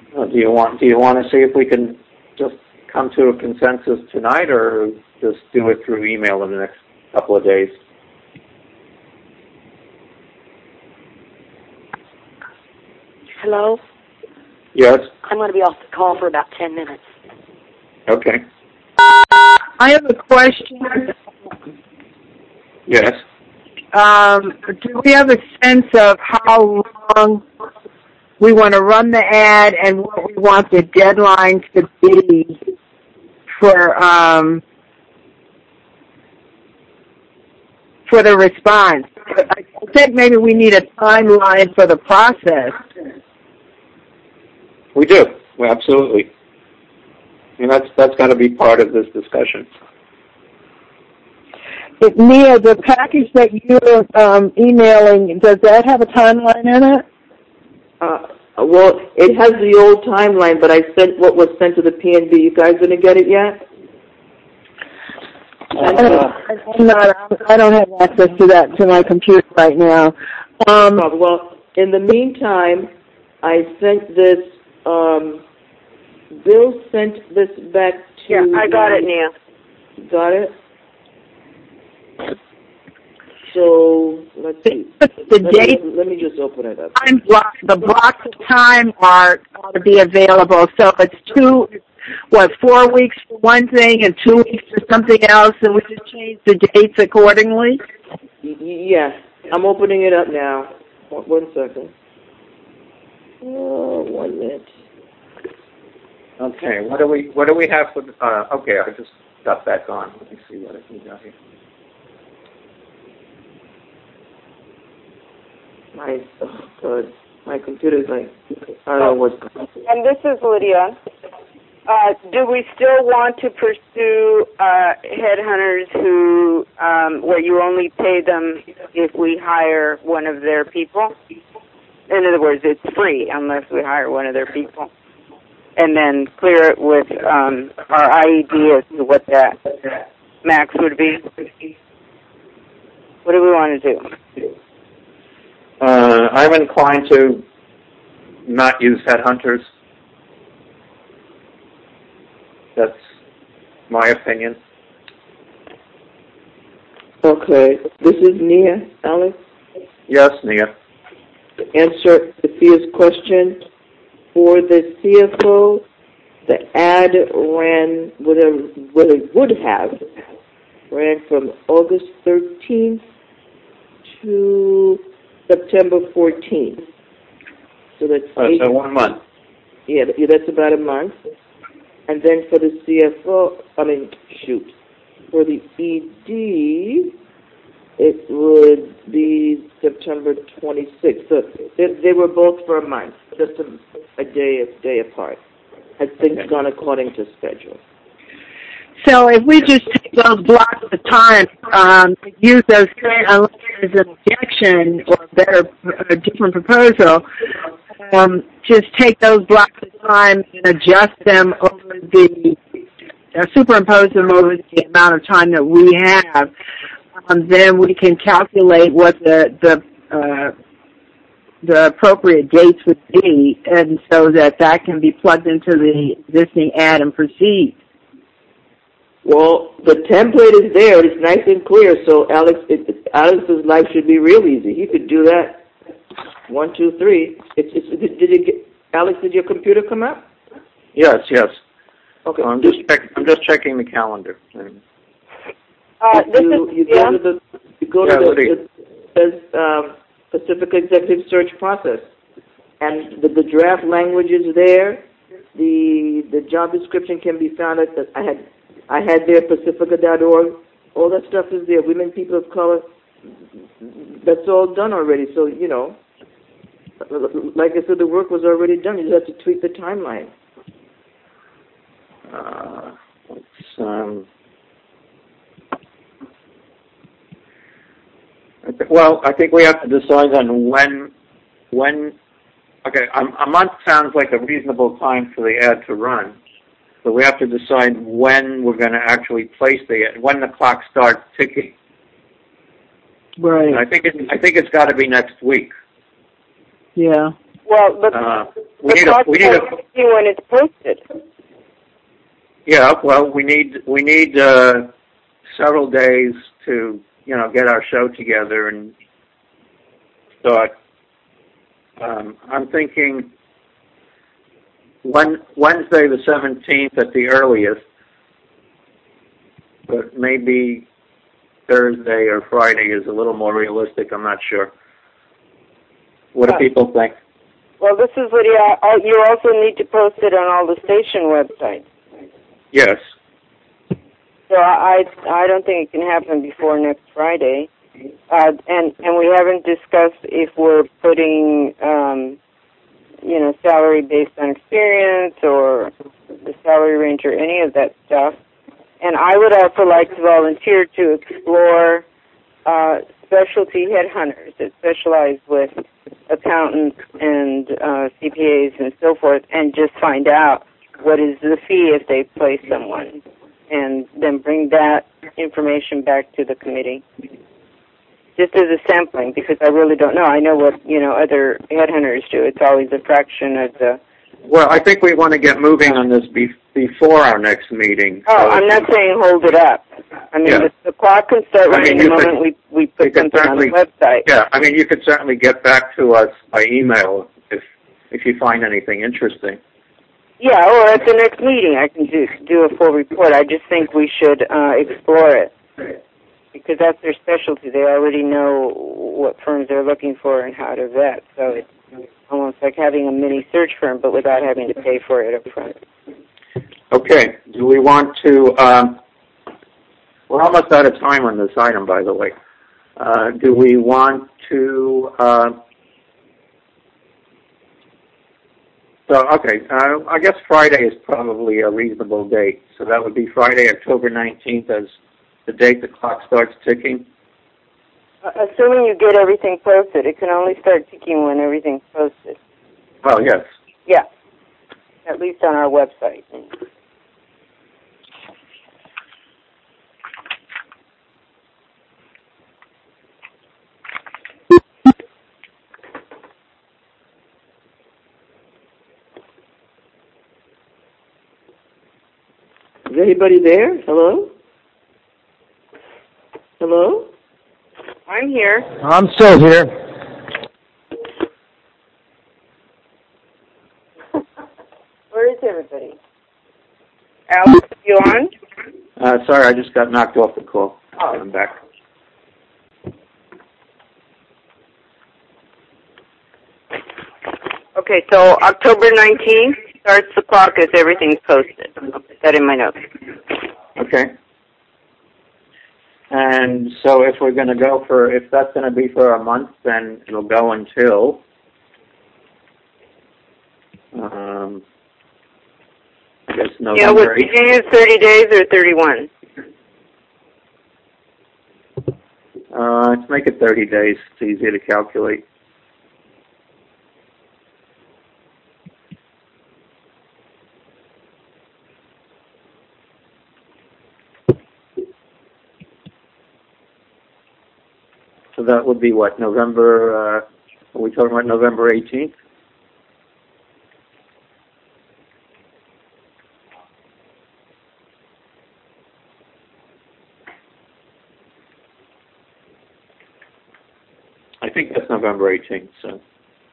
Do you want to see if we can just come to a consensus tonight, or just do it through email in the next couple of days? Hello? Yes. I'm going to be off the call for about 10 minutes. Okay. I have a question. Yes. Do we have a sense of how long we want to run the ad and what we want the deadline to be for the response? I think maybe we need a timeline for the process. We do. Well, absolutely. And that's got to be part of this discussion. Nia, the package that you're emailing, does that have a timeline in it? Well, it has the old timeline, but I sent what was sent to the PNB. You guys going to get it yet? I don't have access to that to my computer right now. Well, in the meantime, I sent this. Bill sent this back to. Yeah, I got it, Nia. Got it. So let's see. Let me just open it up. The blocks of time are to be available. So it's 4 weeks for one thing and 2 weeks for something else, and we just change the dates accordingly? Yes. I'm opening it up now. 1 second. 1 minute. Okay. What do we have for? Okay, I just got back on. Let me see what I can got here. My computer's like, I don't know what's going on. And this is Lydia. Do we still want to pursue headhunters who, where you only pay them if we hire one of their people? In other words, it's free unless we hire one of their people. And then clear it with our IED as to what that max would be. What do we want to do? I'm inclined to not use headhunters. That's my opinion. Okay. This is Nia, Alex? Yes, Nia. To answer Sophia's question, for the CFO, the ad ran, ran from August 13th to September 14th. So that's so 1 month. Yeah, that's about a month. And then for the CFO, for the ED, it would be September 26th. So they were both for a month, just a day apart. As things gone according to schedule. So if we just take those blocks of time, use those unless there's an objection or a different proposal, just take those blocks of time and adjust them over superimpose them over the amount of time that we have. Then we can calculate what the appropriate dates would be, and so that can be plugged into the existing ad and proceed. Well, the template is there. It's nice and clear. So Alex's life should be real easy. He could do that. 1, 2, 3. Alex, did your computer come up? Yes. Okay. I'm just checking the calendar. You go to the Pacific Executive Search process, and the draft language is there. The job description can be found at I had there Pacifica.org. All that stuff is there. Women, people of color. That's all done already. So like I said, the work was already done. You just have to tweak the timeline. I think we have to decide on when. Okay, a month sounds like a reasonable time for the ad to run, but we have to decide when we're going to actually place the ad, when the clock starts ticking. Right. And I think it's got to be next week. Yeah. Well, we need a when it's posted. Yeah, well, we need several days to get our show together and start. I'm thinking Wednesday the 17th at the earliest, but maybe Thursday or Friday is a little more realistic. I'm not sure. What do people think? Well, this is what you also need to post it on all the station websites. Yes. So I don't think it can happen before next Friday, and we haven't discussed if we're putting salary based on experience or the salary range or any of that stuff. And I would also like to volunteer to explore specialty headhunters that specialize with accountants and CPAs and so forth, and just find out what is the fee if they place someone, and then bring that information back to the committee, just as a sampling, because I really don't know. I know what other headhunters do. It's always a fraction of the. Well, I think we want to get moving on this before our next meeting. Oh, I'm not saying hold it up. I mean, the clock can start running the moment we put something on the website. Yeah, I mean, you could certainly get back to us by email if you find anything interesting. Yeah, or at the next meeting I can do a full report. I just think we should explore it, because that's their specialty. They already know what firms they're looking for and how to vet. So it's almost like having a mini search firm, but without having to pay for it up front. Okay. Do we want to... we're almost out of time on this item, by the way. Do we want to... I guess Friday is probably a reasonable date. So that would be Friday, October 19th as the date the clock starts ticking. Assuming you get everything posted. It can only start ticking when everything's posted. Well, yes. Yeah, at least on our website. Is anybody there? Hello? Hello? I'm here. I'm still here. Where is everybody? Alex, you on? Sorry, I just got knocked off the call. Oh. I'm back. Okay, so October 19th starts the clock as everything's posted. I'll put that in my notes. Okay. And so if we're going to go if that's going to be for a month, then it'll go until, I guess November 8th. Yeah, is 30 days or 31? Let's make it 30 days. It's easier to calculate. So that would be what, November, are we talking about November 18th? I think that's November 18th, so.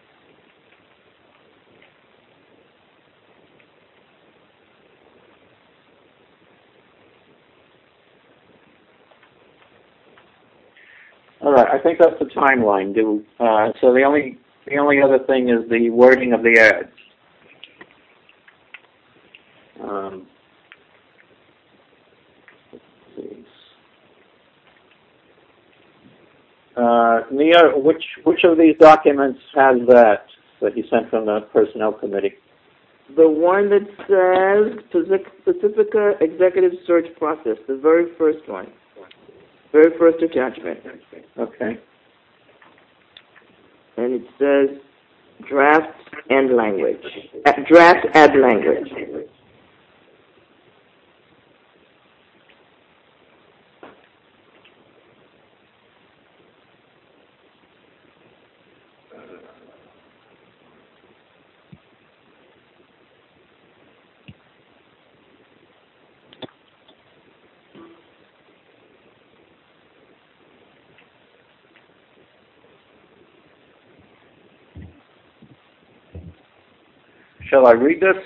All right, I think that's the timeline. So the only other thing is the wording of the ads. Let's see. Nia, which of these documents has that you sent from the Personnel Committee? The one that says Pacifica Executive Search Process, the very first one. Very first attachment. Okay. And it says draft and language. Draft add language. Shall I read this?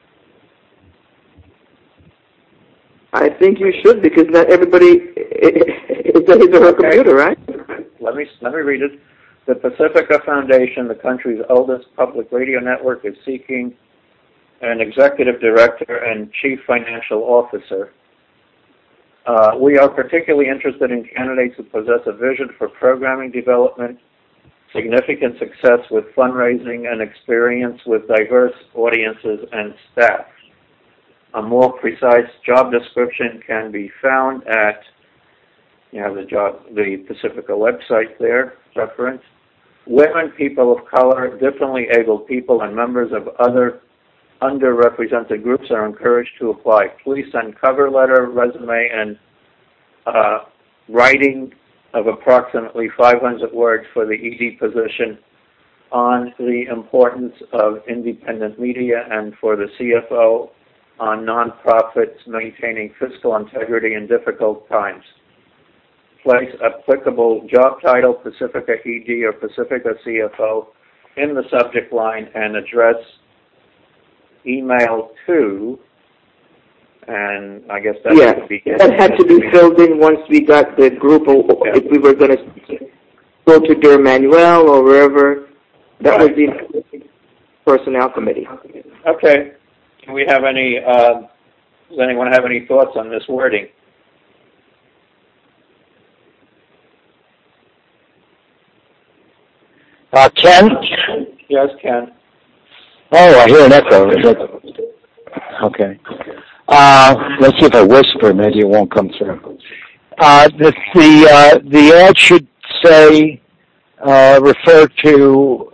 I think you should, because not everybody is his or her computer, right? Let me read it. The Pacifica Foundation, the country's oldest public radio network, is seeking an executive director and chief financial officer. We are particularly interested in candidates who possess a vision for programming development, significant success with fundraising, and experience with diverse audiences and staff. A more precise job description can be found at, the Pacifica website there, reference. Women, people of color, differently abled people, and members of other underrepresented groups are encouraged to apply. Please send cover letter, resume, and writing of approximately 500 words for the ED position on the importance of independent media, and for the CFO on nonprofits maintaining fiscal integrity in difficult times. Place applicable job title, Pacifica ED or Pacifica CFO, in the subject line, and address email to, and I guess that had to be filled in once we got the group, if we were going to go to Dear Manuel or wherever. That was the personnel committee. Okay. Do we have any, does anyone have any thoughts on this wording? Ken? Yes, Ken. Oh, I hear an echo. Okay. Let's see if I whisper. Maybe it won't come through. The ad should say, refer to,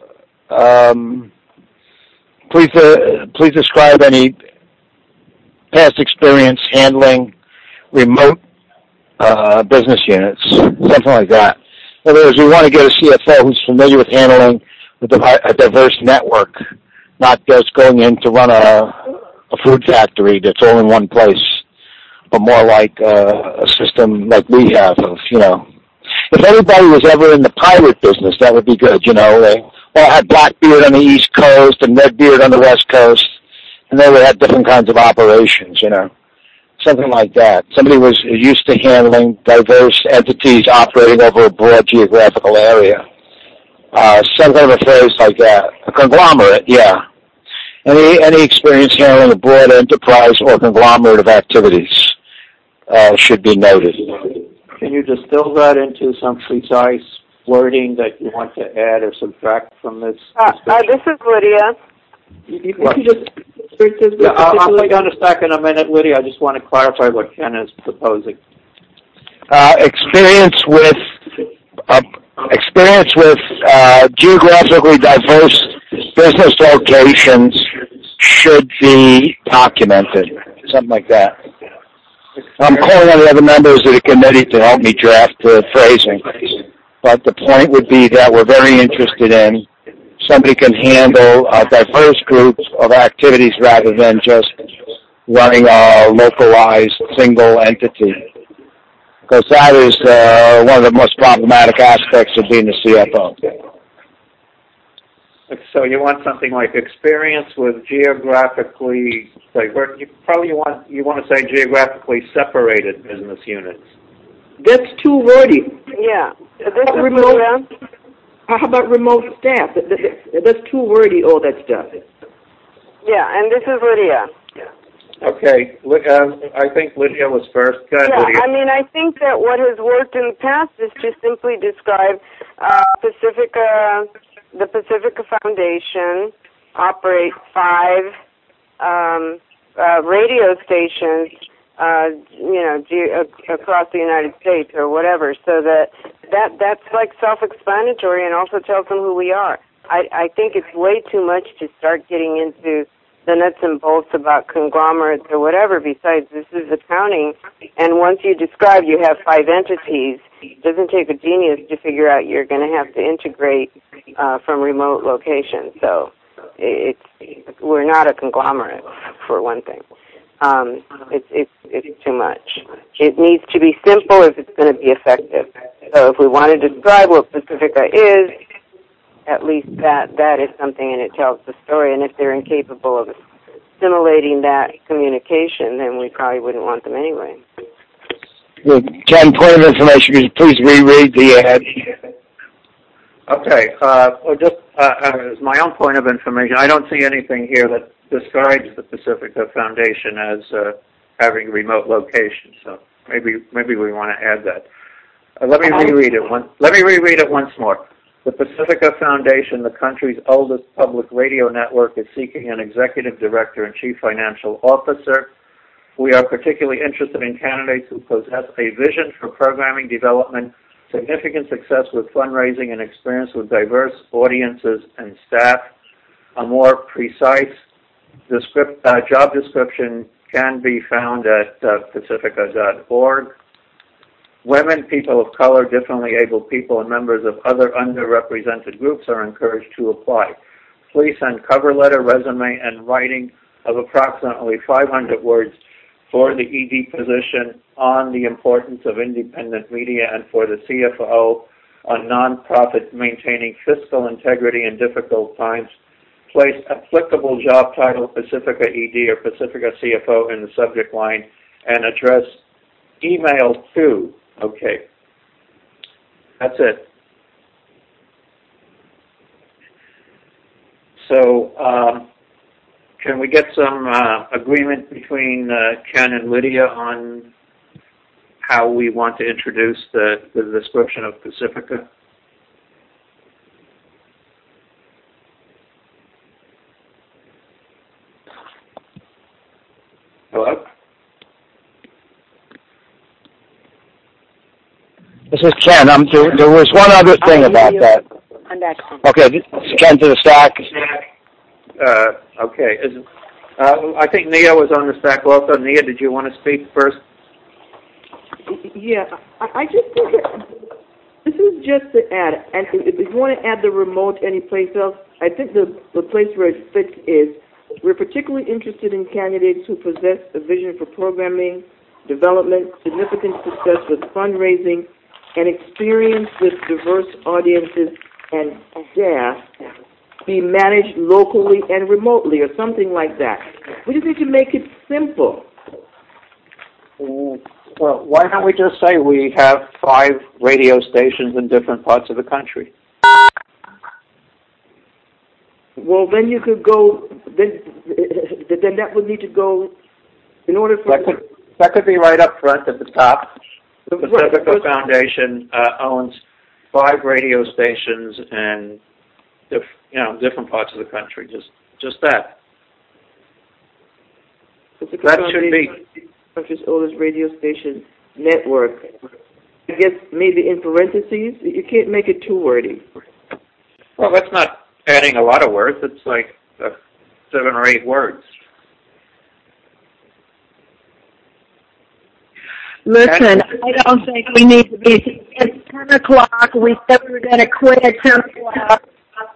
please describe any past experience handling remote business units, something like that. In other words, we want to get a CFO who's familiar with handling a diverse network, not just going in to run a food factory that's all in one place, but more like a system like we have of, If anybody was ever in the pirate business, that would be good, They all had Blackbeard on the East Coast and Redbeard on the West Coast, and they would have different kinds of operations, Something like that. Somebody was used to handling diverse entities operating over a broad geographical area. Some kind of a phrase like that. A conglomerate, yeah. Any experience handling a broad enterprise or conglomerate of activities should be noted. Can you distill that into some precise wording that you want to add or subtract from this? This is Lydia. I'll put you on a stack in a minute, Lydia. I just want to clarify what Ken is proposing. Experience with geographically diverse business locations should be documented, something like that. I'm calling on the other members of the committee to help me draft the phrasing, but the point would be that we're very interested in somebody can handle diverse groups of activities rather than just running a localized single entity, because that is one of the most problematic aspects of being the CFO. So you want something like experience with geographically diverse. You want to say geographically separated business units. That's too wordy. Yeah. How about remote staff? That's too wordy, all that stuff. Yeah, and this is Lydia. Okay. I think Lydia was first. Go ahead, Lydia. I think that what has worked in the past is to simply describe the Pacifica Foundation operates 5 radio stations, across the United States or whatever, so that's like self-explanatory and also tells them who we are. I think it's way too much to start getting into the nuts and bolts about conglomerates or whatever. Besides, this is accounting, and once you describe you have 5 entities, it doesn't take a genius to figure out you're going to have to integrate from remote locations. So we're not a conglomerate, for one thing. It's too much. It needs to be simple if it's going to be effective. So if we want to describe what Pacifica is, at least that is something, and it tells the story. And if they're incapable of assimilating that communication, then we probably wouldn't want them anyway. Ken, point of information, could you please reread the ad? Okay. Well, just as my own point of information, I don't see anything here that describes the Pacifica Foundation as having remote locations. So maybe we want to add that. Let me reread it once more. The Pacifica Foundation, the country's oldest public radio network, is seeking an executive director and chief financial officer. We are particularly interested in candidates who possess a vision for programming development, significant success with fundraising, and experience with diverse audiences and staff. A more precise job description can be found at pacifica.org. Women, people of color, differently abled people, and members of other underrepresented groups are encouraged to apply. Please send cover letter, resume, and writing of approximately 500 words for the ED position on the importance of independent media, and for the CFO on nonprofit maintaining fiscal integrity in difficult times. Place applicable job title Pacifica ED or Pacifica CFO in the subject line and address email to. Okay. That's it. So can we get some agreement between Ken and Lydia on how we want to introduce the description of Pacifica? Hello? This is Ken. There was one other thing about that. I'm back. Okay, this is Ken to the stack. Okay. I think Nia was on the stack also. Nia, did you want to speak first? Yeah, I just think this is just the ad. And if you want to add the remote anyplace else, I think the place where it fits is we're particularly interested in candidates who possess a vision for programming, development, significant success with fundraising, and experience with diverse audiences and staff, be managed locally and remotely, or something like that. We just need to make it simple. Well, why don't we just say we have 5 radio stations in different parts of the country? Well, then you could go. Then that would need to go in order for that could be right up front at the top. The Pacifica Foundation owns 5 radio stations in different parts of the country. Just that. That should be country's oldest radio station network. I guess maybe in parentheses. You can't make it too wordy. Well, that's not adding a lot of words. It's like 7 or 8 words. Listen, I don't think we need to be. It's 10 o'clock. We said we were going to quit at 10 o'clock.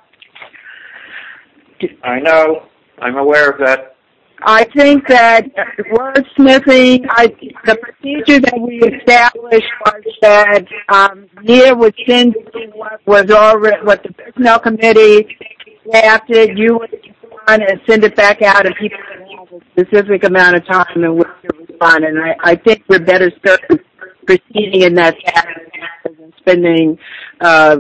I know. I'm aware of that. I think that wordsmithing, the procedure that we established was that Nia would send what the personnel committee drafted. You would respond and send it back out, and people would have a specific amount of time in which to respond. And I think we're better served proceeding in that fashion than spending time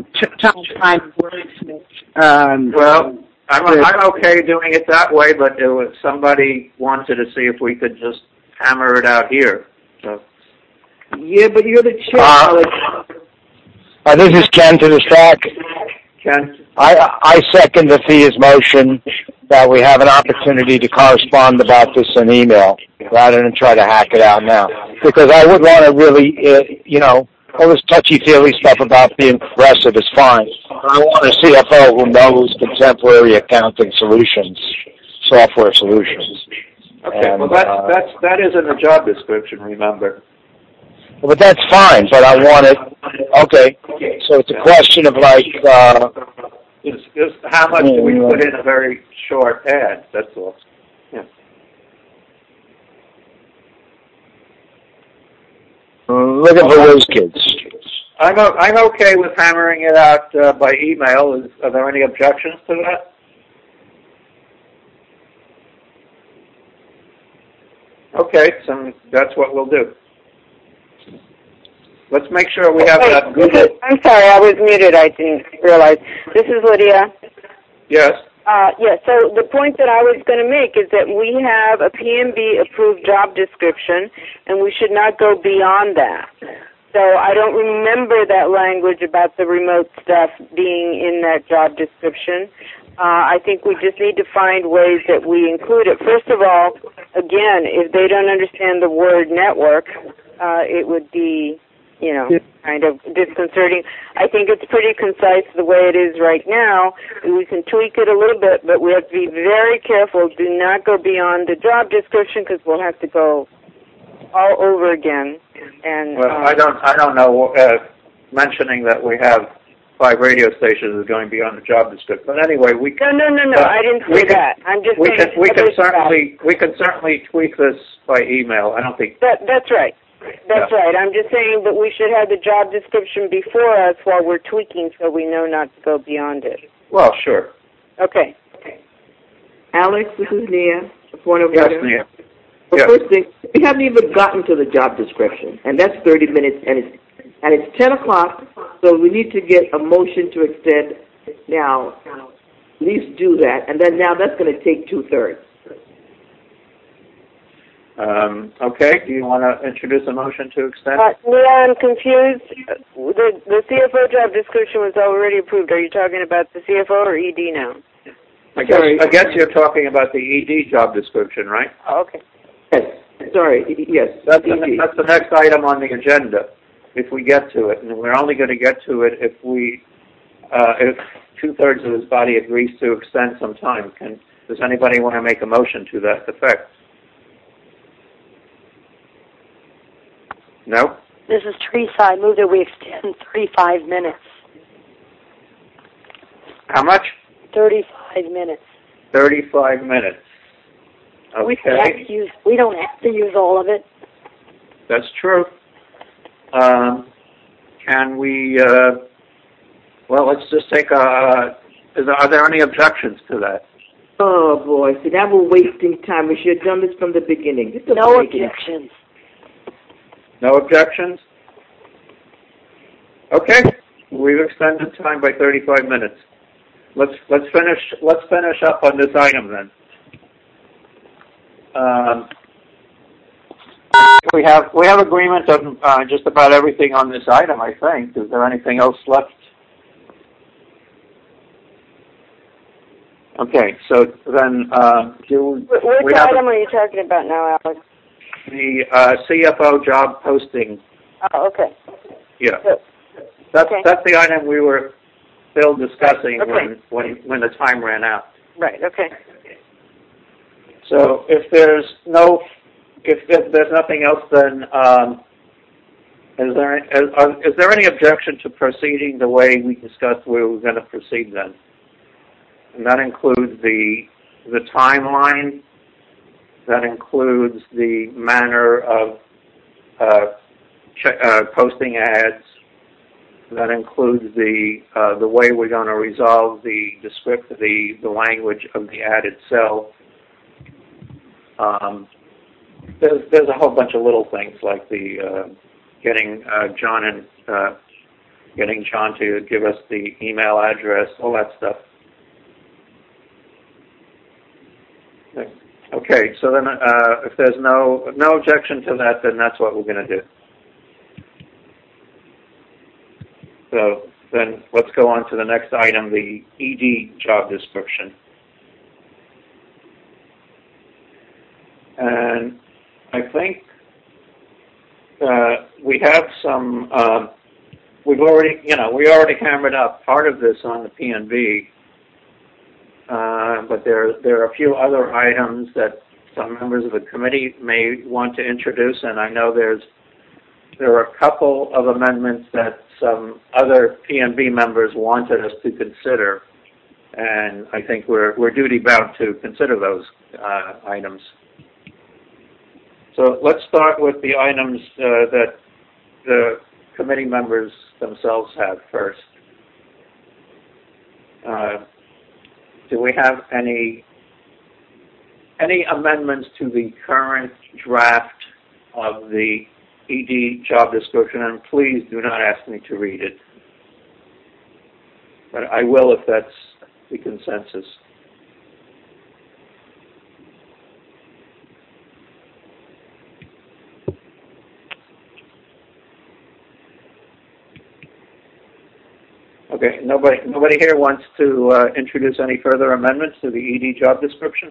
wordsmith. Well, I'm okay doing it that way, but somebody wanted to see if we could just hammer it out here. So. Yeah, but you're the chair, Alex. This is Ken to the stack. Ken? I second the FIA's motion that we have an opportunity to correspond about this in email rather than try to hack it out now. Because I would want to really, all this touchy-feely stuff about being progressive is fine. But I want a CFO who knows contemporary accounting solutions, software solutions. Okay, well that is in the job description, remember. But that's fine, but I want it, okay. So it's a question of how much do we put in a very short ad, that's all. Yeah. Looking for those kids. I'm okay with hammering it out by email. Are there any objections to that? Okay, so that's what we'll do. Let's make sure we have that Google. I'm sorry, I was muted. I didn't realize. This is Lydia. Yes. Yes, so the point that I was going to make is that we have a PMB approved job description, and we should not go beyond that. So I don't remember that language about the remote stuff being in that job description. I think we just need to find ways that we include it. First of all, again, if they don't understand the word network, it would be, kind of disconcerting. I think it's pretty concise the way it is right now. We can tweak it a little bit, but we have to be very careful. Do not go beyond the job description because we'll have to go all over again. And well, I don't know. Mentioning that we have 5 radio stations is going beyond the job description. But anyway, we can. No. I didn't say that. I'm just saying we can certainly tweak this by email. I don't think that's right. That's right. I'm just saying that we should have the job description before us while we're tweaking, so we know not to go beyond it. Well, sure. Okay. Alex, this is Nia. Point of yes, order. Nia. Well, yes. First thing, we haven't even gotten to the job description, and that's 30 minutes, and it's 10 o'clock, so we need to get a motion to extend now. At least do that, and then now that's going to take 2/3. Okay. Do you want to introduce a motion to extend? Nia, I'm confused. The CFO job description was already approved. Are you talking about the CFO or ED now? I guess you're talking about the ED job description, right? Oh, okay. Yes. Sorry. Yes. That's the next item on the agenda, if we get to it, and we're only going to get to it if 2/3 of this body agrees to extend some time. Does anybody want to make a motion to that effect? No? This is Teresa. I move that we extend 35 minutes. How much? 35 minutes. 35 minutes. Okay. We don't have to use all of it. That's true. Can we, let's just take are there any objections to that? Oh, boy. See, now we're wasting time. We should have done this from the beginning. No objections. No objections? Okay. We've extended time by 35 minutes. Let's finish up on this item then. We have agreement on just about everything on this item, I think. Is there anything else left? Okay, so then which item are you talking about now, Alex? The CFO job posting. Oh, okay. Yeah. So, that's the item we were still discussing when the time ran out. Right. Okay. So if there's nothing else, then is there any objection to proceeding the way we discussed we were going to proceed then? And that includes the timeline. That includes the manner of posting ads. That includes the way we're going to resolve the language of the ad itself. There's a whole bunch of little things like the getting John to give us the email address, all that stuff. Okay, so then if there's no objection to that, then that's what we're going to do. So then let's go on to the next item, the ED job description. And I think we have some. We already hammered out part of this on the PNB, but there are a few other items that some members of the committee may want to introduce, and I know there are a couple of amendments that some other PNB members wanted us to consider, and I think we're duty bound to consider those items. So let's start with the items that the committee members themselves have first. Do we have any amendments to the current draft of the ED job description? And please do not ask me to read it. But I will if that's the consensus. Okay, nobody here wants to introduce any further amendments to the ED job description?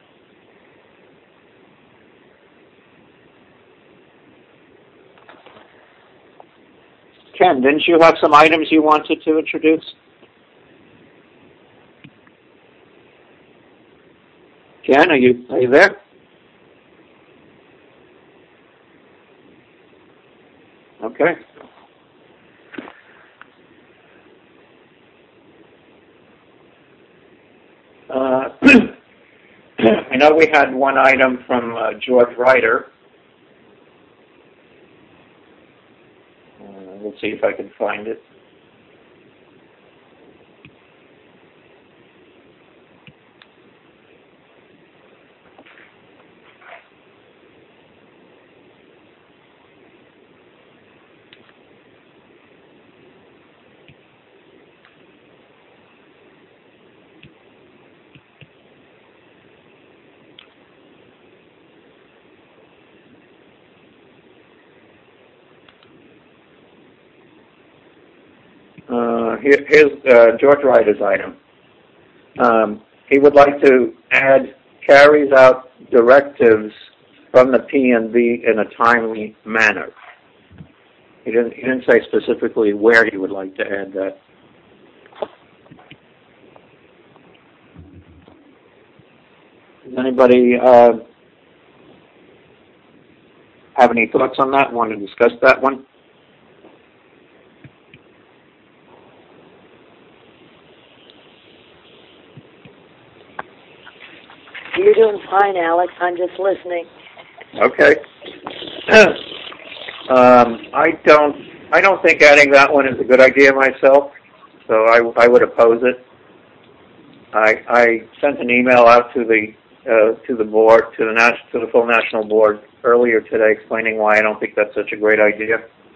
Ken, didn't you have some items you wanted to introduce? Ken, are you there? Okay. I know we had one item from George Ryder. We'll see if I can find it. Here's George Ryder's item. He would like to add carries out directives from the PNB in a timely manner. He didn't say specifically where he would like to add that. Does anybody have any thoughts on that? Want to discuss that one? You're doing fine, Alex. I'm just listening. Okay. I don't think adding that one is a good idea myself, so I would oppose it. I sent an email out to the board, to the full national board earlier today, explaining why I don't think that's such a great idea.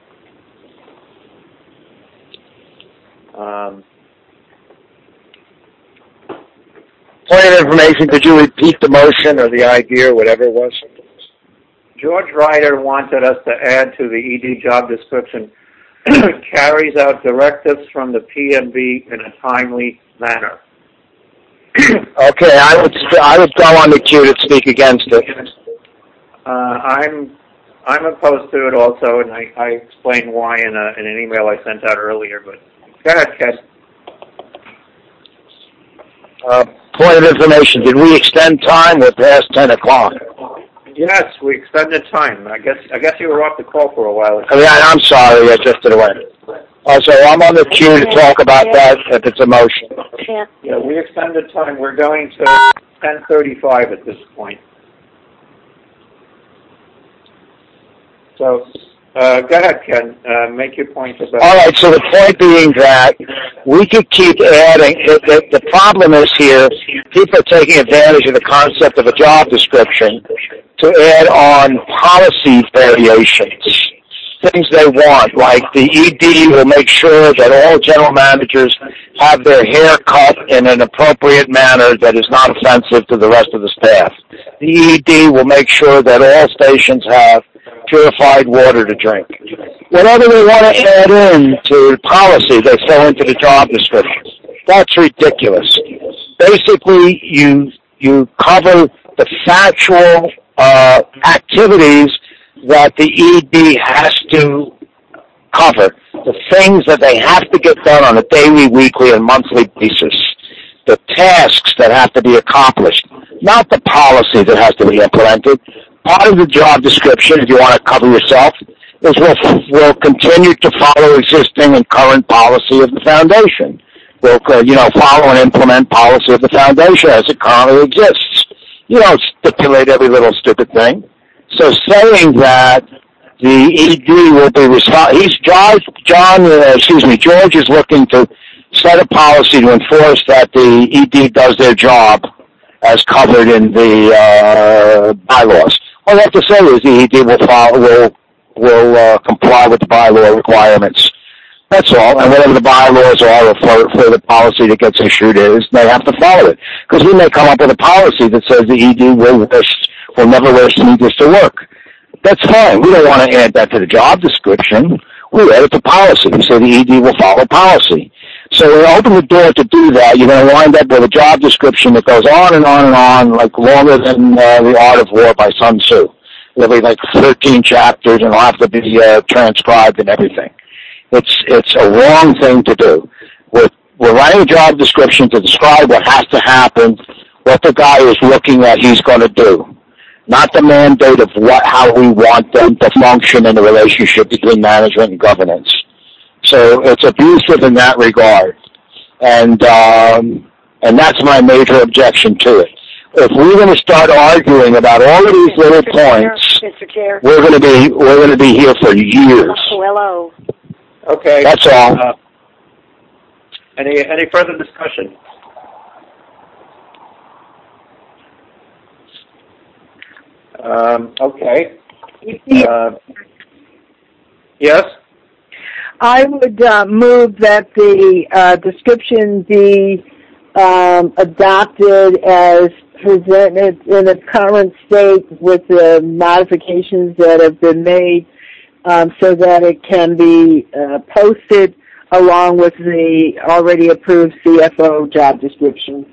Point of information, could you repeat the motion or the idea or whatever it was? George Ryder wanted us to add to the ED job description, carries out directives from the PNB in a timely manner. Okay, I would go on the queue to speak against it. I'm opposed to it also, and I explained why in an email I sent out earlier, but go ahead, Ken. Point of information, did we extend time? We're past 10 o'clock. Yes, we extended time. I guess you were off the call for a while. I'm sorry, I drifted away. So I'm on the queue to talk about that if it's a motion. Yeah, we extended time. We're going to 10:35 at this point. So, go ahead, Ken. Make your point about. All right. So the point being that we could keep adding. The problem is here. People are taking advantage of the concept of a job description to add on policy variations, things they want. Like the ED will make sure that all general managers have their hair cut in an appropriate manner that is not offensive to the rest of the staff. The ED will make sure that all stations have purified water to drink. Whatever they want to add in to policy, they throw into the job description. That's ridiculous. Basically, you cover the factual activities that the ED has to cover, the things that they have to get done on a daily, weekly, and monthly basis, the tasks that have to be accomplished, not the policy that has to be implemented. Part of the job description, if you want to cover yourself, is we'll continue to follow existing and current policy of the foundation. We'll, follow and implement policy of the foundation as it currently exists. You don't stipulate every little stupid thing. So saying that the ED will be responsible. George is looking to set a policy to enforce that the ED does their job as covered in the bylaws. All you have to say is the ED will comply with the bylaw requirements. That's all. And whatever the bylaws are for the policy that gets issued is, they have to follow it. Because we may come up with a policy that says the ED will never wear sneakers to work. That's fine. We don't want to add that to the job description. We add it to policy. We say the ED will follow policy. So when you open the door to do that, you're going to wind up with a job description that goes on and on and on, like longer than The Art of War by Sun Tzu. There'll be like 13 chapters, and it'll have to be transcribed and everything. It's a wrong thing to do. We're writing a job description to describe what has to happen, what the guy is looking at he's going to do, not the mandate of how we want them to function in the relationship between management and governance. So it's abusive in that regard, and that's my major objection to it. If we're going to start arguing about all of these little points, Mr. Chair. we're going to be here for years. Hello. Okay. That's all. Any further discussion? Okay. Yes? I would move that the description be adopted as presented in its current state with the modifications that have been made so that it can be posted along with the already approved CFO job description.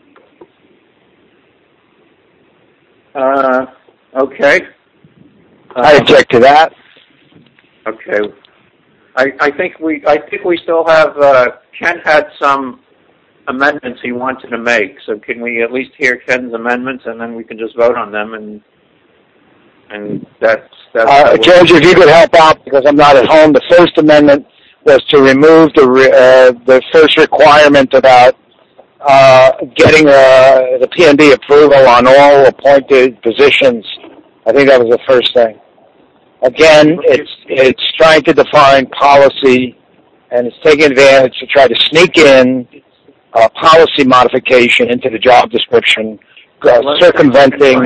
Okay. I object to that. Okay. I think we still have Ken had some amendments he wanted to make. So can we at least hear Ken's amendments, and then we can just vote on them, and that's Judge, if you could help out because I'm not at home. The first amendment was to remove the first requirement about getting the PNB approval on all appointed positions. I think that was the first thing. Again, it's trying to define policy, and it's taking advantage to try to sneak in policy modification into the job description, circumventing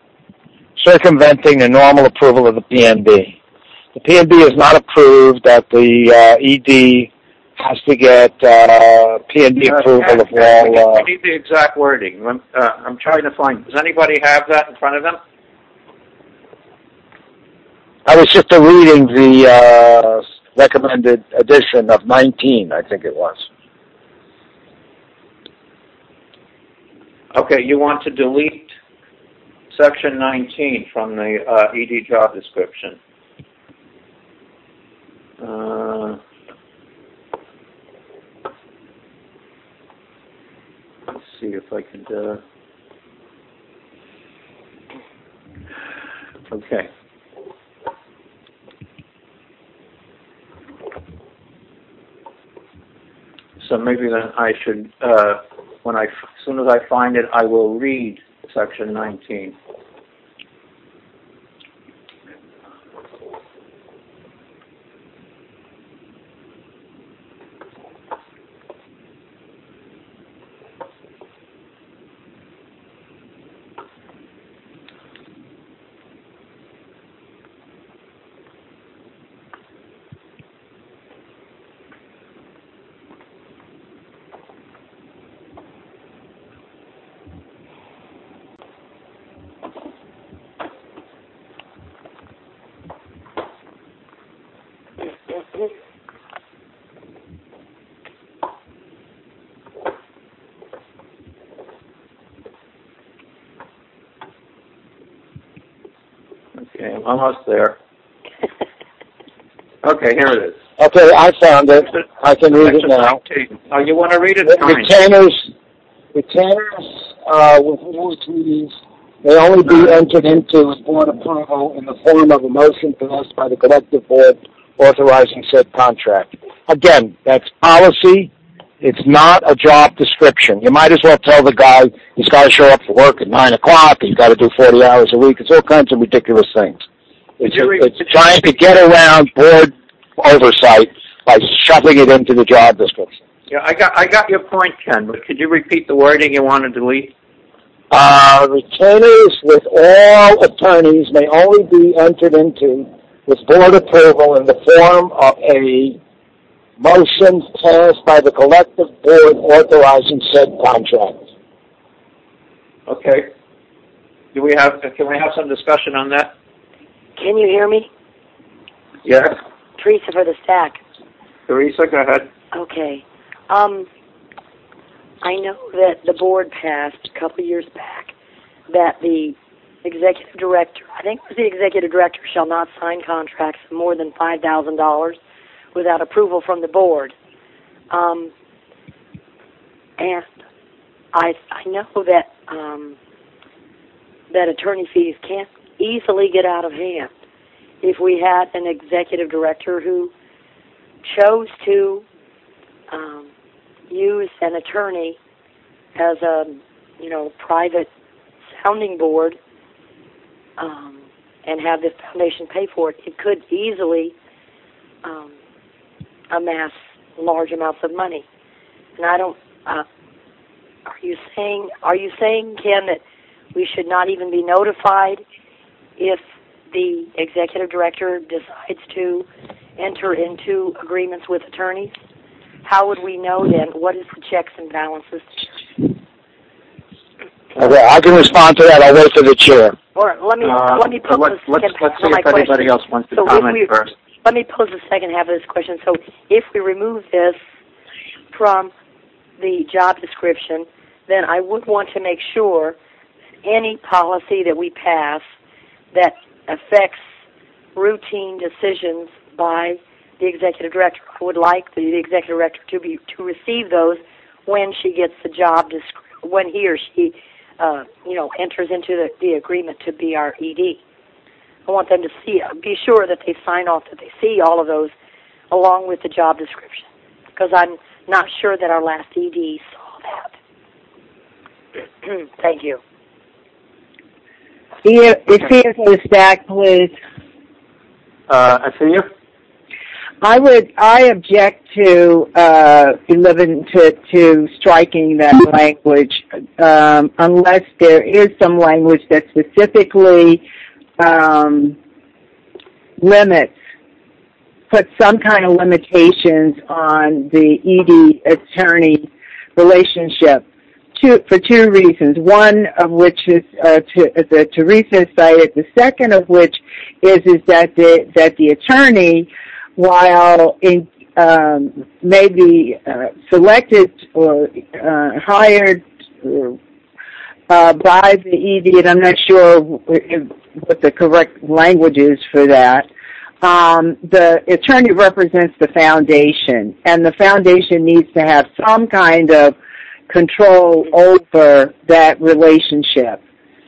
the normal approval of the PNB. The PNB is not approved that the ED has to get PNB approval of all. We need the exact wording. I'm trying to find. Does anybody have that in front of them? I was just reading the recommended edition of 19, I think it was. Okay, you want to delete section 19 from the ED job description. Let's see if I could. Okay. So maybe then I should, as soon as I find it, I will read section 19. Okay, I'm almost there. Okay, here it is. Okay, I found it. I can read it now. Oh, you want to read it? Retainers with treaties may only be entered into with board approval in the form of a motion passed by the collective board authorizing said contract. Again, that's policy. It's not a job description. You might as well tell the guy he's got to show up for work at 9 o'clock, he's got to do 40 hours a week. It's all kinds of ridiculous things. It's trying to get around board oversight by shoving it into the job description. Yeah, I got your point, Ken, but could you repeat the wording you want to delete? Retainers with all attorneys may only be entered into with board approval in the form of a motion passed by the collective board authorizing said contract. Okay. Can we have some discussion on that? Can you hear me? Yes. Teresa for the stack. Teresa, go ahead. Okay. I know that the board passed a couple of years back that the executive director, I think it was the executive director, shall not sign contracts for more than $5,000 without approval from the board. And I know that that attorney fees can't easily get out of hand. If we had an executive director who chose to use an attorney as a, private sounding board and have the foundation pay for it, it could easily amass large amounts of money. And I don't. Are you saying, Ken, that we should not even be notified if the executive director decides to enter into agreements with attorneys? How would we know then? What is the checks and balances? Okay, I can respond to that. I'll wait for the chair. Or let me pose the second half of my question. Let's see if anybody else wants to comment first. Let me pose the second half of this question. So if we remove this from the job description, then I would want to make sure any policy that we pass that affects routine decisions by the executive director, I would like the executive director to receive those when she gets the job when he or she enters into the agreement to be our ED. I want them to be sure that they sign off, that they see all of those along with the job description, because I'm not sure that our last ED saw that. Thank you. Athenia for the stack, please. Athenia? I object to 11 to striking that language unless there is some language that specifically puts some kind of limitations on the ED attorney relationship for two reasons. One of which is Teresa cited. The second of which is that the attorney, while may be selected or hired by the ED, and I'm not sure what the correct language is for that, the attorney represents the foundation, and the foundation needs to have some kind of control over that relationship.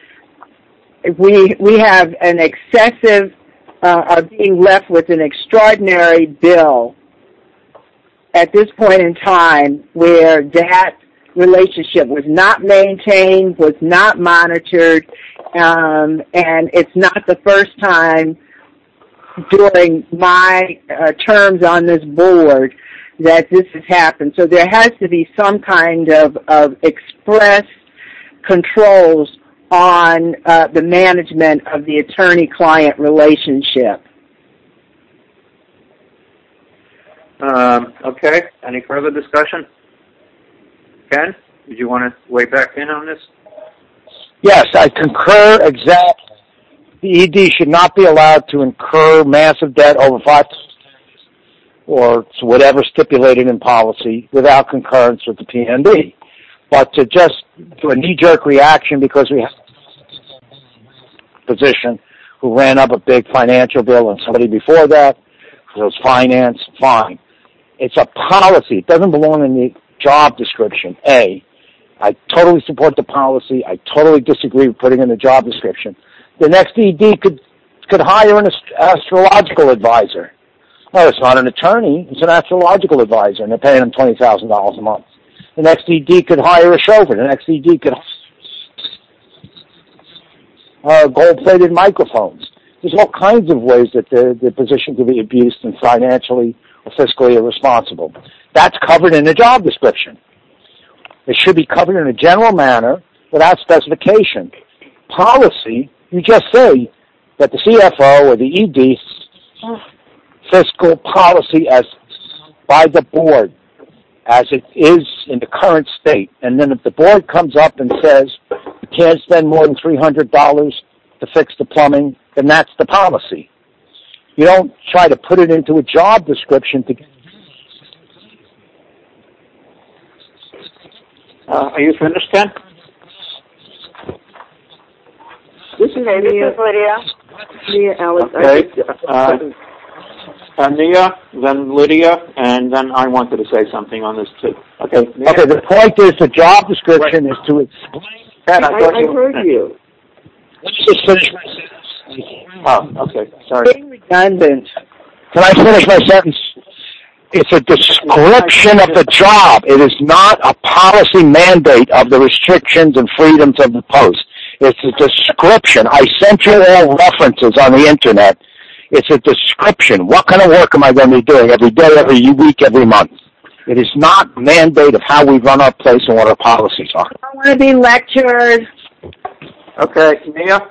We have an excessive, are being left with an extraordinary bill at this point in time where that relationship was not maintained, was not monitored, and it's not the first time during my terms on this board that this has happened. So there has to be some kind of express controls on the management of the attorney-client relationship. Okay. Any further discussion? Ken, did you want to weigh back in on this? Yes, I concur exactly. The ED should not be allowed to incur massive debt over 5 or whatever stipulated in policy without concurrence with the PNB. But to just do a knee-jerk reaction because we have a position who ran up a big financial bill and somebody before that was finance, fine. It's a policy. It doesn't belong in the job description, A. I totally support the policy. I totally disagree with putting in the job description. The next ED could hire an astrological advisor. No, it's not an attorney. It's an astrological advisor, and they're paying them $20,000 a month. The next ED could hire a chauffeur. The next ED could hire gold-plated microphones. There's all kinds of ways that the position could be abused and financially or fiscally irresponsible. That's covered in the job description. It should be covered in a general manner without specification. Policy, you just say that the CFO or the ED fiscal policy as by the board as it is in the current state. And then if the board comes up and says you can't spend more than $300 to fix the plumbing, then that's the policy. You don't try to put it into a job description to get... Are you finished, Ken? This is Lydia. Nia, Alex. Okay. Nia, then Lydia, and then I wanted to say something on this too. Okay. Nia? Okay, the point is the job description is to explain... Ken, I heard you. Let me just finish my sentence. Oh, okay. Sorry. Being redundant. Can I finish my sentence? It's a description of the job. It is not a policy mandate of the restrictions and freedoms of the post. It's a description. I sent you all references on the Internet. It's a description. What kind of work am I going to be doing every day, every week, every month? It is not a mandate of how we run our place and what our policies are. I want to be lectured. Okay, Nia?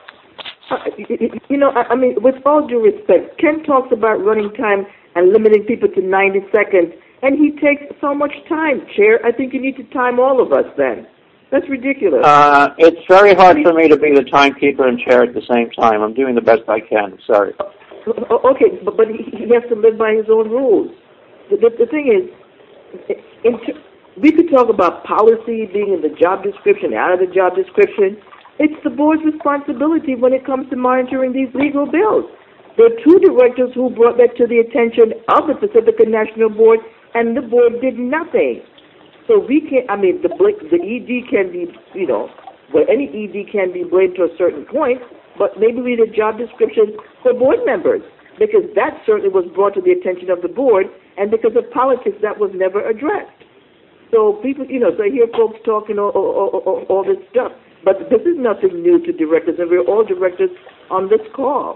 I mean, with all due respect, Ken talks about running time and limiting people to 90 seconds, and he takes so much time. Chair, I think you need to time all of us then. That's ridiculous. It's very hard for me to be the timekeeper and chair at the same time. I'm doing the best I can. Sorry. Okay, but he has to live by his own rules. The thing is, we could talk about policy being in the job description, out of the job description. It's the board's responsibility when it comes to monitoring these legal bills. There are two directors who brought that to the attention of the Pacifica National Board, and the board did nothing. So we can't, I mean, the ED can be, any ED can be blamed to a certain point, but maybe we need a job description for board members, because that certainly was brought to the attention of the board, and because of politics, that was never addressed. So people, so I hear folks talking all this stuff, but this is nothing new to directors, and we're all directors on this call.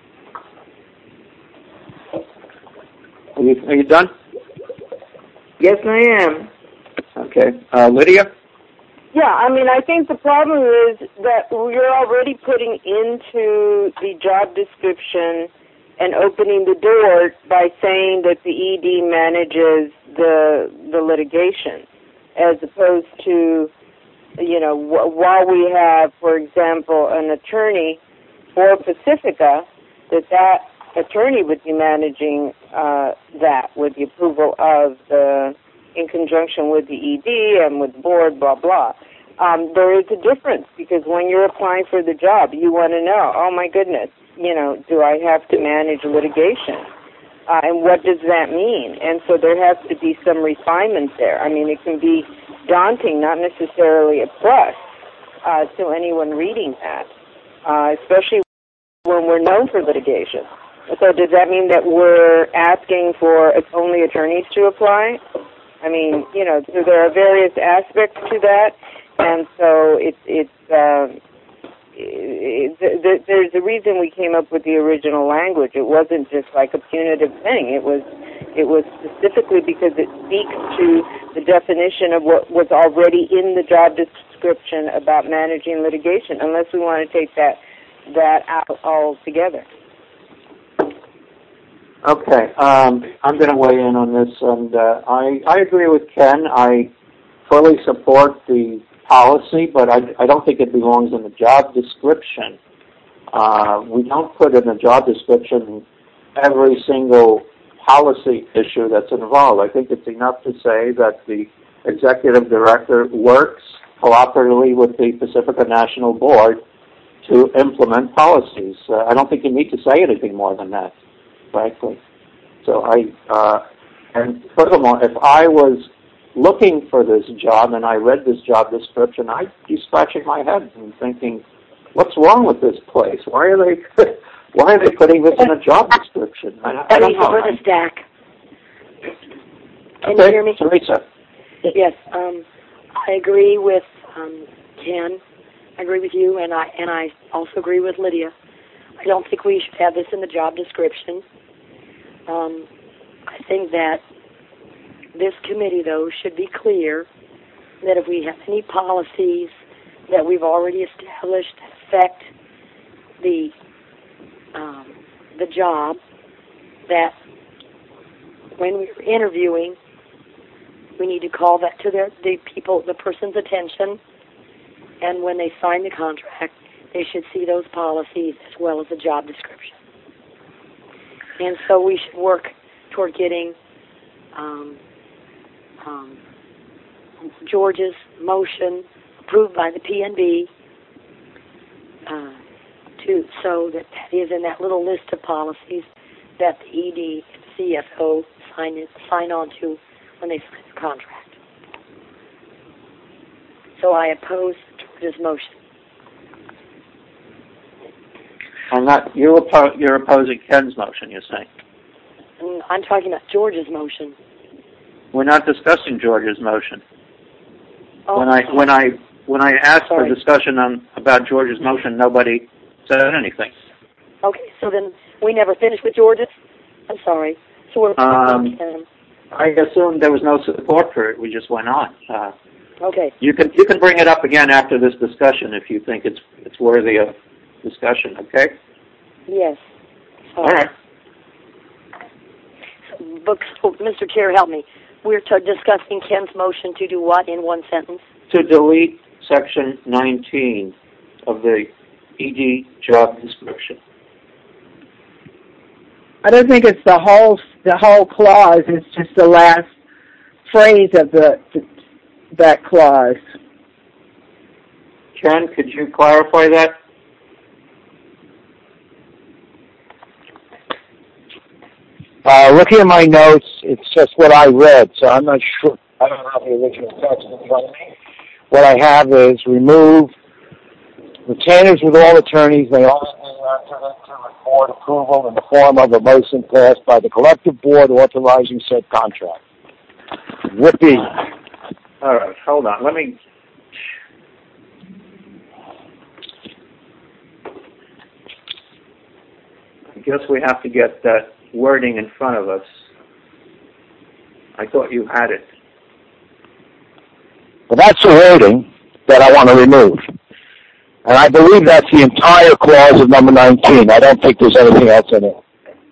Are you done? Yes, I am. Okay. Lydia? Yeah, I mean, I think the problem is that you're already putting into the job description and opening the door by saying that the ED manages the litigation, as opposed to, while we have, for example, an attorney for Pacifica, that attorney would be managing that with the approval of in conjunction with the ED and with the board, blah, blah. There is a difference, because when you're applying for the job, you want to know, oh my goodness, do I have to manage litigation? And what does that mean? And so there has to be some refinement there. I mean, it can be daunting, not necessarily a plus to anyone reading that, especially when we're known for litigation. So does that mean that we're asking for only attorneys to apply? I mean, so there are various aspects to that, and so there's a reason we came up with the original language. It wasn't just like a punitive thing. It was specifically because it speaks to the definition of what was already in the job description about managing litigation, unless we want to take that out altogether. Okay, I'm going to weigh in on this, and I agree with Ken. I fully support the policy, but I don't think it belongs in the job description. We don't put in the job description every single policy issue that's involved. I think it's enough to say that the executive director works cooperatively with the Pacifica National Board to implement policies. I don't think you need to say anything more than that, frankly. So and furthermore, if I was looking for this job and I read this job description, I'd be scratching my head and thinking, what's wrong with this place? Why are they putting this in a job description? I don't know. For the stack. Can Okay, you hear me? Teresa. Yes, I agree with Ken. I agree with you, and I also agree with Lydia. I don't think we should have this in the job description. I think that this committee, though, should be clear that if we have any policies that we've already established that affect the job, that when we're interviewing, we need to call that to the person's attention, and when they sign the contract, they should see those policies as well as the job description. And so we should work toward getting George's motion approved by the PNB so that is in that little list of policies that the ED and CFO sign on to when they sign the contract. So I oppose George's motion. And that you're opposing Ken's motion, you're saying? I'm talking about George's motion. We're not discussing George's motion. Oh, when I asked for discussion about George's motion, nobody said anything. Okay, so then we never finished with George's? I'm sorry. So we're I assumed there was no support for it. We just went on. Okay. You can bring it up again after this discussion if you think it's worthy of discussion. Okay. Yes. All right. So, Mr. Chair, help me. We're discussing Ken's motion to do what in one sentence? To delete section 19 of the ED job description. I don't think it's the whole clause. It's just the last phrase of that clause. Ken, could you clarify that? Looking at my notes, it's just what I read, so I'm not sure. I don't have the original text in front of me. What I have is remove retainers with all attorneys may only be entered into record approval in the form of a motion passed by the collective board authorizing said contract. Whippy. All right, hold on. Let me... I guess we have to get that wording in front of us. I thought you had it. Well, that's the wording that I want to remove. And I believe that's the entire clause of number 19. I don't think there's anything else in it.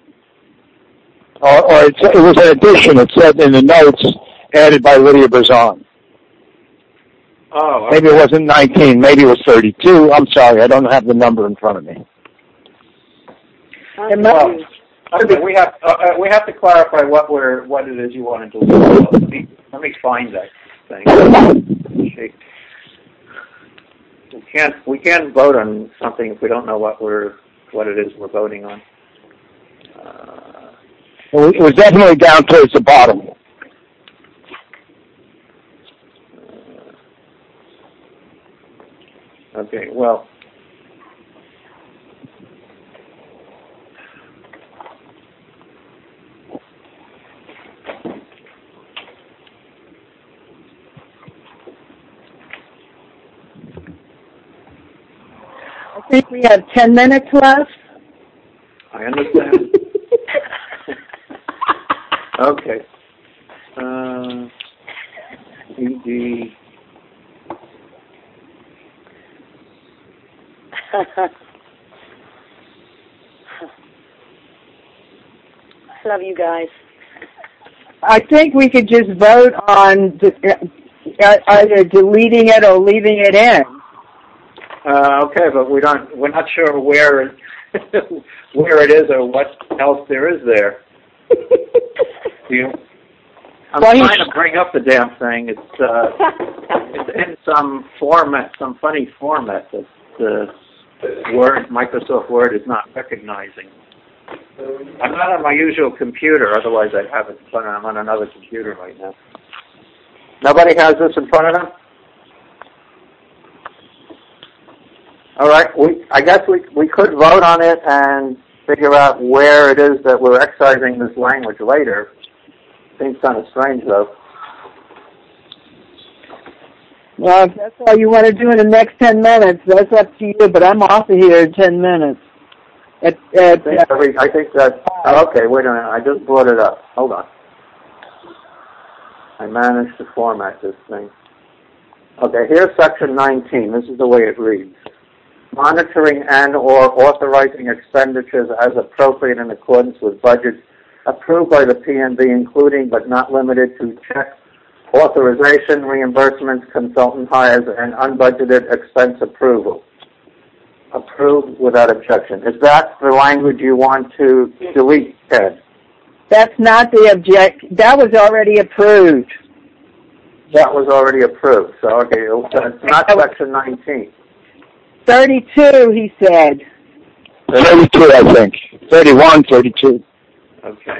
Or it was an addition. It said in the notes added by Lydia Berzon. Oh, okay. Maybe it wasn't 19. Maybe it was 32. I'm sorry. I don't have the number in front of me. We have to clarify what it is you want to do. Let me find that thing. We can't vote on something if we don't know what it is we're voting on. It was definitely down towards the bottom. Okay, well. I think we have 10 minutes left. I understand. Okay. ED. I love you guys. I think we could just vote on either deleting it or leaving it in. Okay, but we're not sure where it is or what else there is there. I'm trying to bring up the damn thing. It's in some format, some funny format that the Microsoft Word is not recognizing. I'm not on my usual computer, otherwise I'd have it in front of them. I'm on another computer right now. Nobody has this in front of them? All right, I guess we could vote on it and figure out where it is that we're excising this language later. Seems kind of strange, though. Well, if that's all you want to do in the next 10 minutes, that's up to you, but I'm off of here in 10 minutes. At, I think that, okay, wait a minute, I just brought it up. Hold on. I managed to format this thing. Okay, here's section 19. This is the way it reads. Monitoring and or authorizing expenditures as appropriate in accordance with budgets approved by the PNB, including but not limited to check authorization, reimbursements, consultant hires, and unbudgeted expense approval. Approved without objection. Is that the language you want to delete, Ted? That's not the that was already approved. That was already approved. So, okay, it's not section 19. 32, he said. 32, I think. 31, 32. Okay.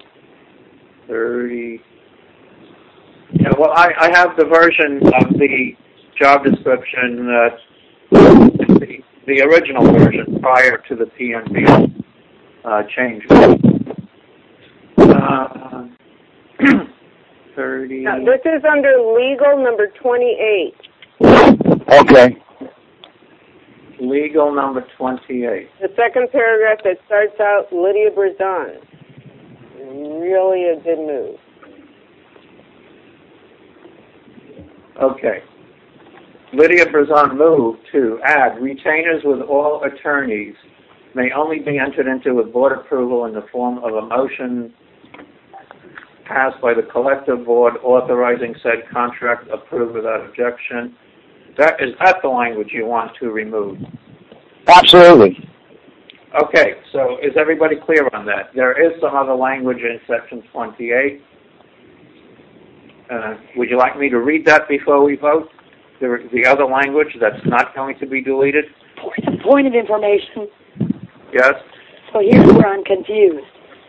30. Yeah, well, I have the version of the job description, the original version prior to the PNB change. 30. Now, this is under legal number 28. Okay. Legal number 28. The second paragraph that starts out, Lydia Brazan. Really a good move. Okay. Lydia Brazan moved to add, retainers with all attorneys may only be entered into with board approval in the form of a motion passed by the collective board authorizing said contract approved without objection. Is that the language you want to remove? Absolutely. Okay, so is everybody clear on that? There is some other language in section 28. Would you like me to read that before we vote? The other language that's not going to be deleted? Point of information. Yes? So here's where I'm confused.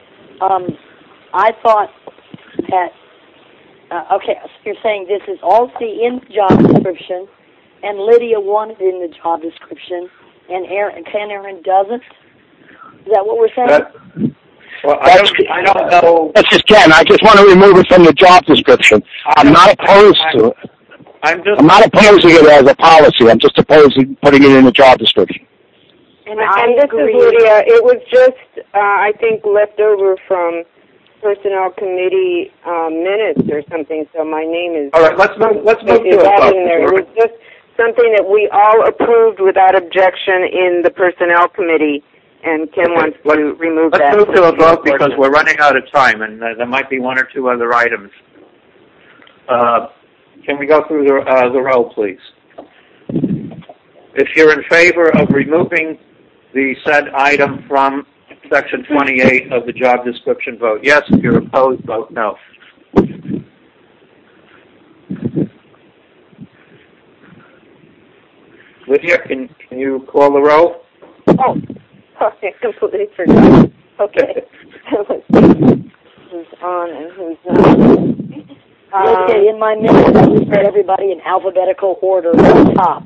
I thought that, okay, so you're saying this is all in the job description, and Lydia wanted it in the job description, and Ken Aaron doesn't? Is that what we're saying? Well, I don't know. That's just Ken. I just want to remove it from the job description. I'm not opposed to it. I'm not opposing it as a policy. I'm just opposing putting it in the job description. And this is Lydia. It was just, I think, left over from Personnel Committee minutes or something, so my name is... All right, let's move to a vote. It was just something that we all approved without objection in the Personnel Committee, and Ken wants to remove that. Let's move to a vote because we're running out of time, and there might be one or two other items. Can we go through the roll, please? If you're in favor of removing the said item from Section 28 of the job description, vote yes. If you're opposed, vote no. Lydia, can you call the roll? Oh, I completely forgot. Okay. Who's on and who's not? Okay, in my minutes, I listed everybody in alphabetical order at the top.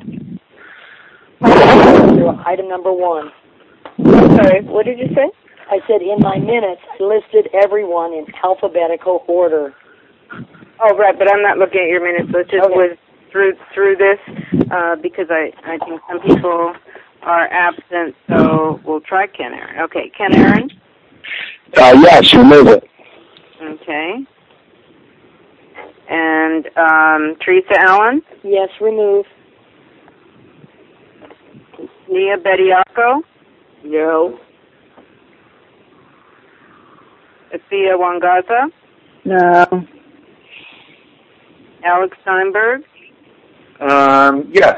Item number 1. Sorry, what did you say? I said in my minutes, I listed everyone in alphabetical order. Oh, right, but I'm not looking at your minutes. Let's just whiz through this because I think some people are absent, so we'll try Ken Aaron. Okay, Ken Aaron? Yes, remove it. Okay. And Teresa Allen? Yes, remove. Nia Bediako? No. Afia Wangaza? No. Alex Steinberg? Yes.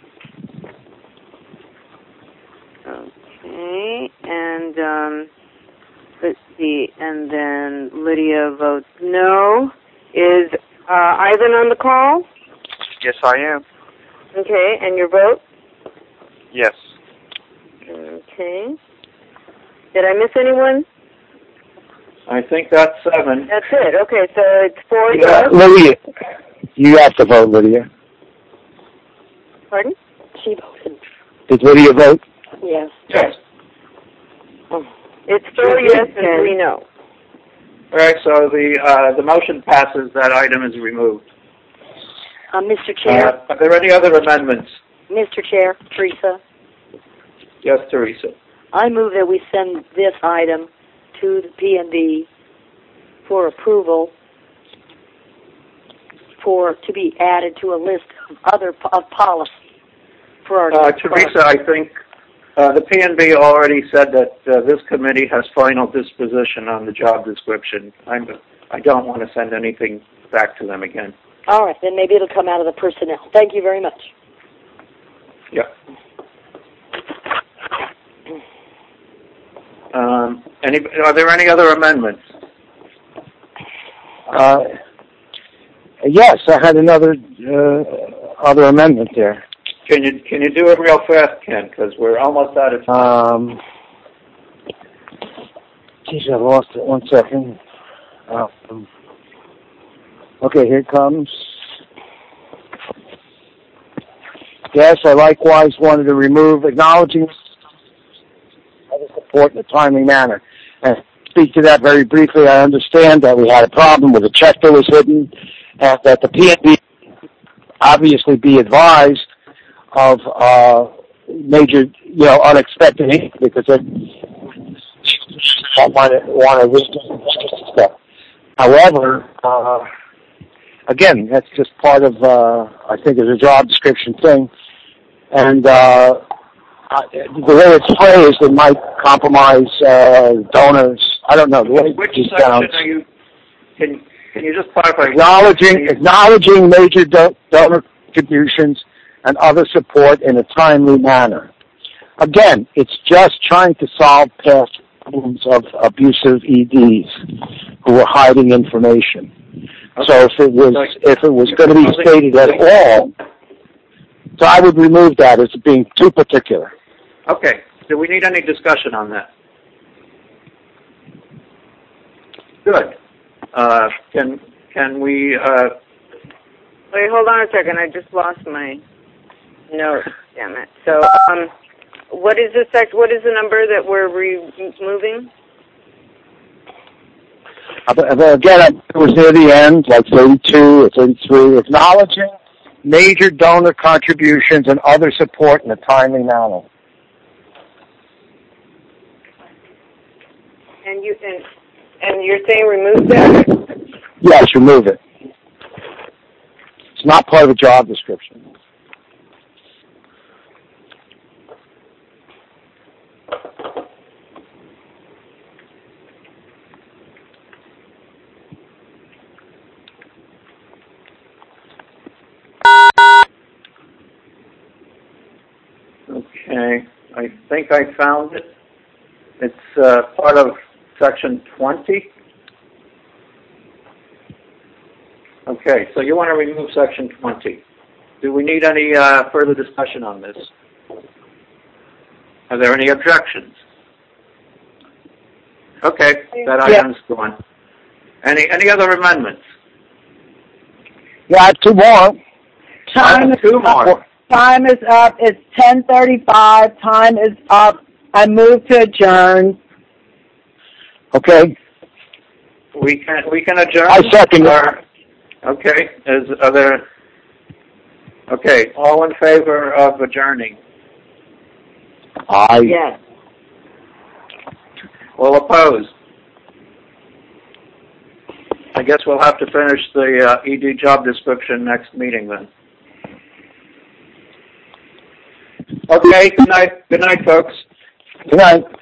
Okay, and let's see, and then Lydia votes no. Is Ivan on the call? Yes, I am. Okay, and your vote? Yes. Okay. Did I miss anyone? I think that's 7. That's it. Okay, so it's 4 yes. Lydia, you have to vote, Lydia. Pardon? She voted. Did Lydia vote? Yes. Yes. It's 4 yes and 3 no. All right, so the motion passes. That item is removed. Mr. Chair. Are there any other amendments? Mr. Chair, Teresa. Yes, Teresa. I move that we send this item to the P&B for approval to be added to a list of policies for our... Teresa, I think the P&B already said that this committee has final disposition on the job description. I don't want to send anything back to them again. All right, then maybe it'll come out of the personnel. Thank you very much. Yeah. Are there any other amendments? Yes, I had another other amendment there. Can you do it real fast, Ken? Because we're almost out of time. Geez, I lost it. 1 second. Okay, here it comes. Yes, I likewise wanted to remove acknowledging other support in a timely manner. And speak to that very briefly. I understand that we had a problem with a check that was hidden, and that the P&B obviously be advised of major, unexpected income, because they don't want to risk stuff. However, again, that's just part of, I think, is a job description thing. And the way it's phrased, it might compromise donors. I don't know. The way Which it section sounds. are you? Can you just clarify? Acknowledging major donor contributions and other support in a timely manner. Again, it's just trying to solve past problems of abusive EDs who were hiding information. Okay. So if it was going to be stated at all, so I would remove that as being too particular. Okay. Do we need any discussion on that? Good. Can we? Wait, hold on a second. I just lost my note. Damn it. So, what is What is the number that we're removing? Again, it was near the end, like 32 or 33. Acknowledging major donor contributions and other support in a timely manner. And you're saying remove that? Yes, remove it. It's not part of the job description. Okay, I think I found it. It's part of Section 20. Okay, so you want to remove Section 20. Do we need any further discussion on this? Are there any objections? Okay, that item's gone. Any other amendments? Yeah, I have two more. Time is up. It's 10:35. Time is up. I move to adjourn. Okay. We can adjourn. I second it. Okay. Okay. All in favor of adjourning? Aye. Yes. All opposed? I guess we'll have to finish the ED job description next meeting then. Okay. Good night. Good night, folks. Good night.